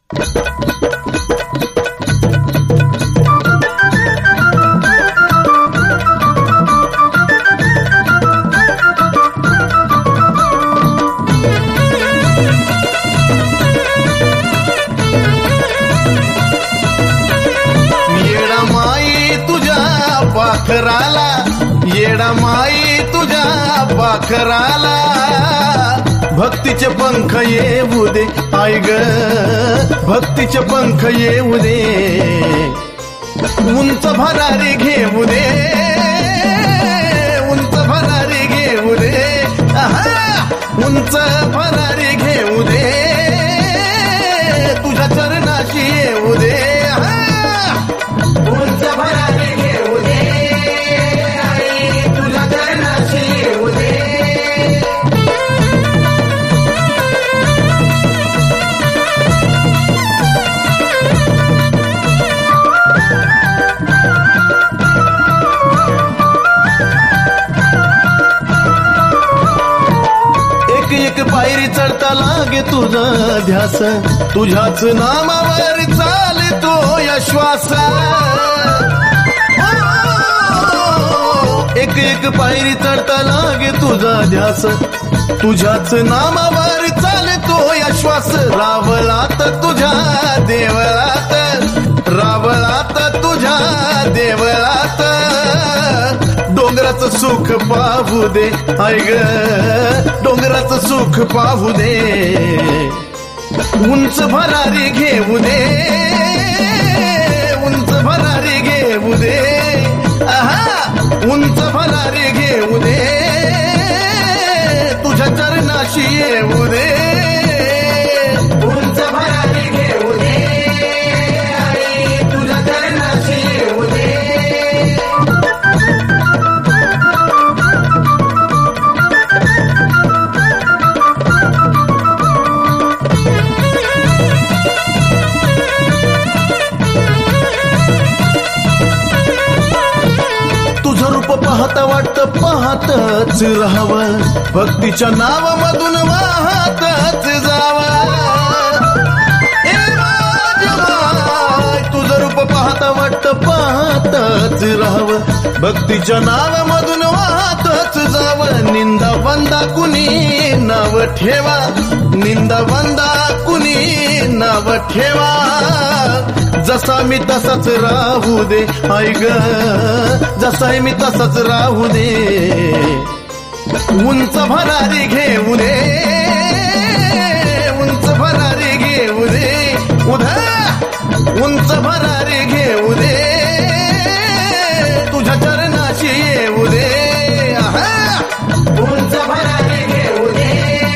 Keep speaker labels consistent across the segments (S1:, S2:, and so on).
S1: पाखराला येडा माई तुझ्या पाखराला भक्तीचे पंख येऊ दे आई ग भक्तीचे पंख येऊ दे उंच भरारी घेऊ दे उंच भरारी घेऊ दे उंच भरारी घेऊ दे तुझ्या चरणाशी येऊ दे उंच भरारी घेऊ दे तुझ्या चरणाशी येऊ दे एक पायरी चढता लागे तुझा ध्यास तुझ्याच नामावर चालतो या श्वास एक एक पायरी चढता लागे तुझा ध्यास तुझ्याच नामावर चालतो या श्वास रावलात तुझ्या देवळात रावलात तुझ्या देवळात डोंगराचं सुख पाहू दे आई ग डोंगराचं सुख पाहू दे उंच भरारी घेऊ दे उंच भरारी घेऊ दे उंच भरारी घेऊ दे तुझ्या चरणाशी येऊ दे उंच भरारी घेऊ दे तुझ्या चरणाशी येऊ दे पाहता वाटतं पाहतच राहावं भक्तीच्या नावामधून वाहतच जावं तुझं रूप पाहता वाटतं पाहतच राहावं भक्तीच्या नावामधून वाहतच जावं निंदा वंदा कुणी नाव ठेवा निंदा वंदा कुणी नाव ठेवा जसा मी तसाच राहू दे आई ग जसा मी तसाच राहू दे उंच भरारी घेऊ दे उंच भरारी घेऊ दे उंच भरारी घेऊ दे तुझ्या चरणाशी येऊ दे उंच भरारी घेऊ दे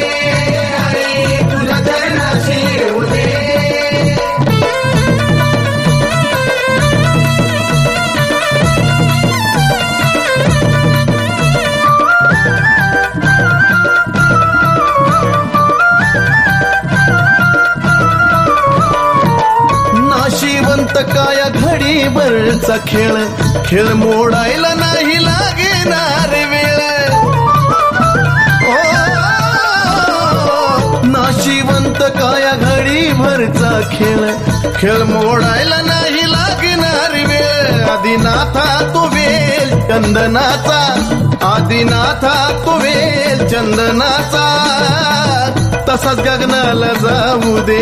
S1: तुझ्या चरणाशी येऊ दे काया घडीभरचा खेळ खेळ मोडायला नाही लागणार वेळ नाशिवंत काया घडीभरचा खेळ खेळ मोडायला नाही लागणार वेळ आदिनाथा तो वेल चंदनाचा आदिनाथा तो वेल चंदनाचा तसाच गगनाला जाऊ दे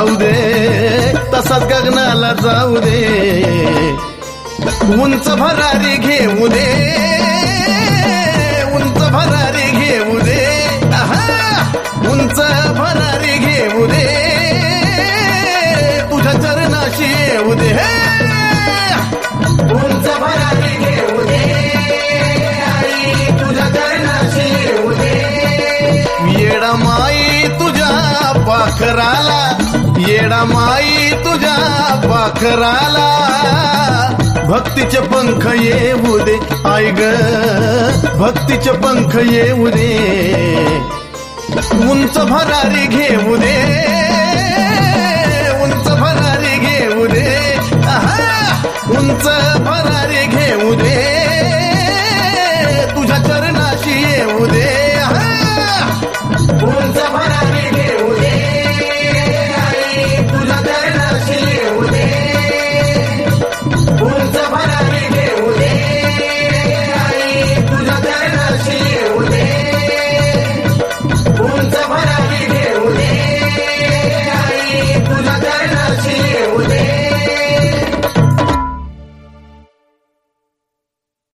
S1: तसाच गगनाला जाऊ दे उंच भरारी घेऊ दे उंच भरारी घेऊ दे उंच भरारी घेऊ दे तुझ्या चरणाशी येऊ दे उंच भरारी घेऊ दे तुझ्या चरणाशी येऊ दे येडा माई तुझ्या पाखराला येडा माई तुझ्या पाखराला भक्तीचे पंख येऊ दे आई ग भक्तीचे पंख येऊ दे उंच भरारी घेऊ दे